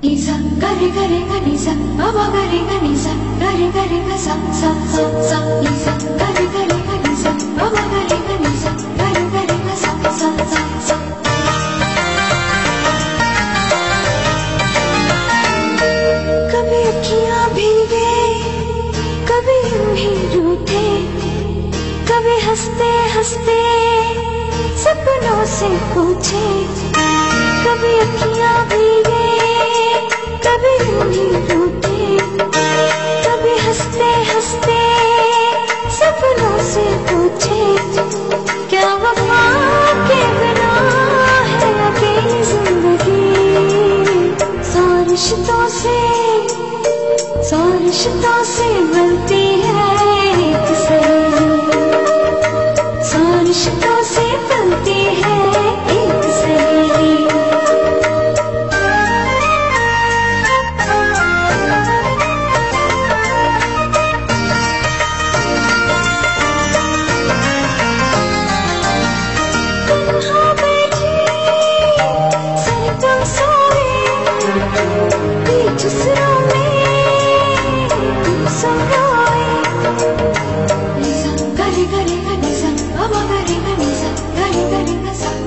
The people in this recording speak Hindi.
Isa gare gare gare sa baba gare gare sa gare gare ga sa sa sa sa Isa gare gare gare sa baba gare gare sa gare gare ga sa sa sa sa कभी अखियां भीगे कभी यूं ही रूठे कभी हंसते हंसते सपनों से पूछे कभी अखियां भीगे कभी यूं ही रूठे कभी हंसते हंसते सपनों से पूछे क्या वफा के बिना है अकेली जिंदगी सौ रिश्तों से मिलती